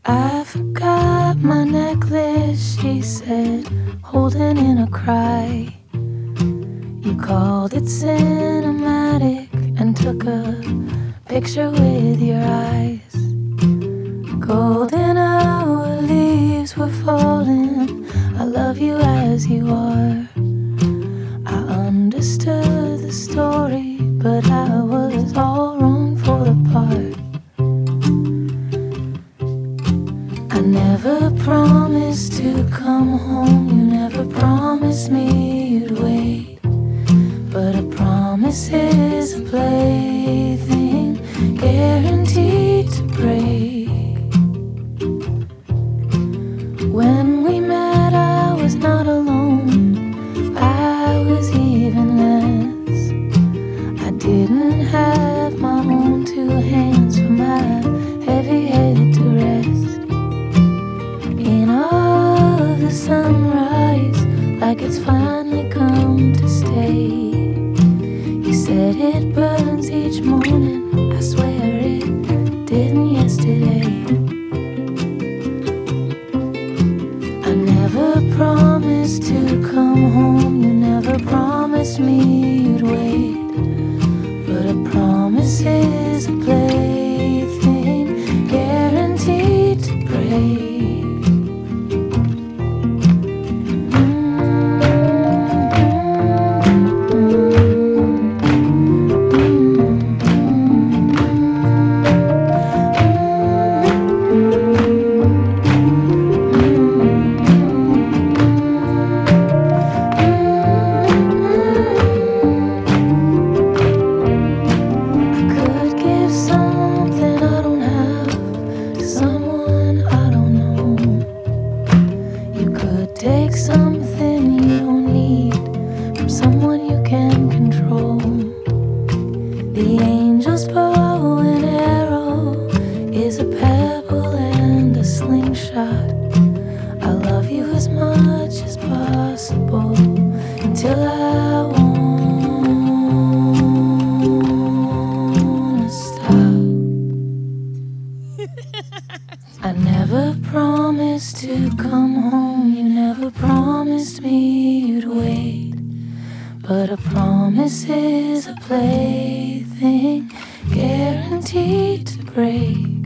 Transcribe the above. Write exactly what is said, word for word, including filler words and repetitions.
I forgot my necklace, she said, holding in a cry. You called it cinematic and took a picture with your eyes. Golden hour leaves were falling. I love you as you are. I understood the story, but I was all wrong for the part. I never promised to come home. You never promised me you'd wait. But a promise is a plaything, guaranteed to break. When we met, I was not alone. I was even less. I didn't have my own two hands for my heavy head to rest. In awe of the sunrise, like it's finally come to stay. You said it burns each morning. I swear it didn't yesterday. I never promised to come home. You never promised me you'd wait. But a promise is a plaything, guaranteed to break. Take something you don't need from someone you can control. The angel's bow and arrow is a pebble and a slingshot. I love you as much as possible until I wanna stop. I never promised to come home. You never promised me you'd wait. But a promise is a plaything, guaranteed to break.